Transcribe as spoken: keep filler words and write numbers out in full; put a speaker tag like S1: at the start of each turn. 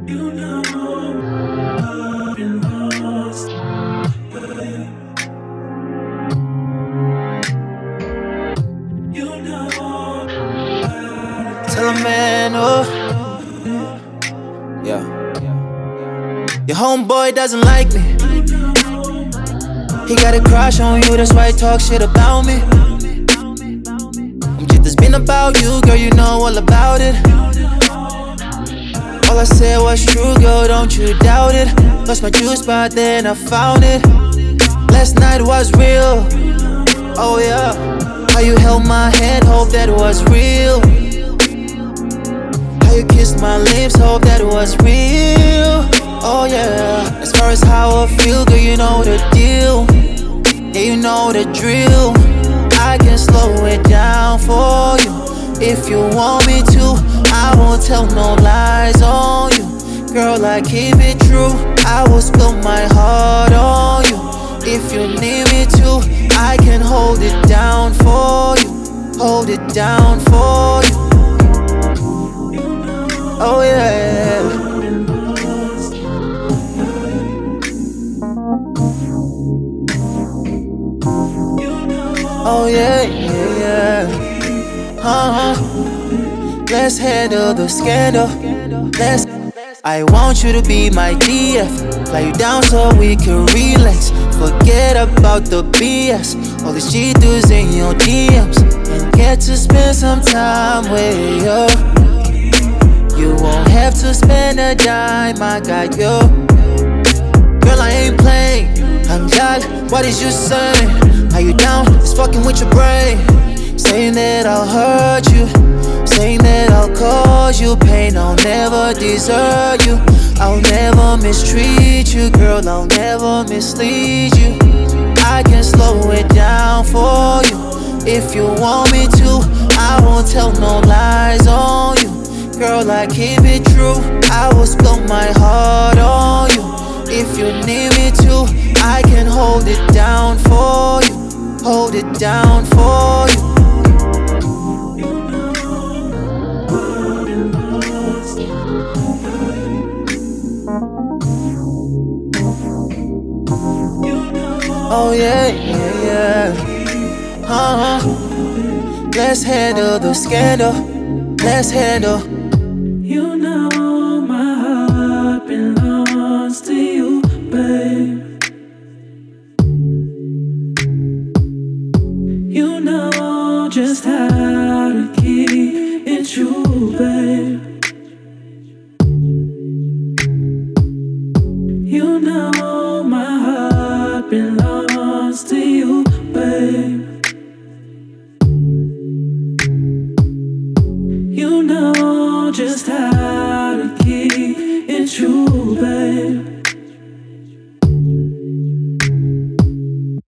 S1: You know I've been lost. You know
S2: Tell a man, oh, yeah. Your homeboy doesn't like me. He got a crush on you, that's why he talk shit about me. Shit that's been about you, girl, you know all about it. All I said was true, girl, don't you doubt it. Lost my juice, but then I found it. Last night was real, oh yeah. How you held my hand, hope that was real. How you kissed my lips, hope that was real. Oh yeah. As far as how I feel, girl, you know the deal. Yeah, you know the drill. I can slow it down for you if you want me to. I won't tell no lies on you. Girl, I keep it true. I will spill my heart on you if you need me to. I can hold it down for you. Hold it down for you. Oh yeah. Oh yeah, yeah, yeah. Uh-huh. Let's handle the scandal. Let's. I want you to be my D F. Fly you down so we can relax. Forget about the B S. All these cheaters in your D Ms. And get to spend some time with you. You won't have to spend a dime, I got you. Girl, I ain't playing. I'm glad, what is you saying? Are you down? It's fucking with your brain. Saying that I'll hurt you. Saying that I'll cause you pain. I'll never desert you. I'll never mistreat you. Girl, I'll never mislead you. I can slow it down for you if you want me to. I won't tell no lies on you. Girl, I keep it true. I will spill my heart on you if you need me to. I can hold it down for you. Hold it down for you. Oh yeah, yeah, yeah. Uh-huh. Let's handle the scandal. Let's handle.
S1: You know my heart belongs to you, babe. You know just how to keep it true, babe. You know my heart belongs to you, babe. You know just how to keep it true, babe.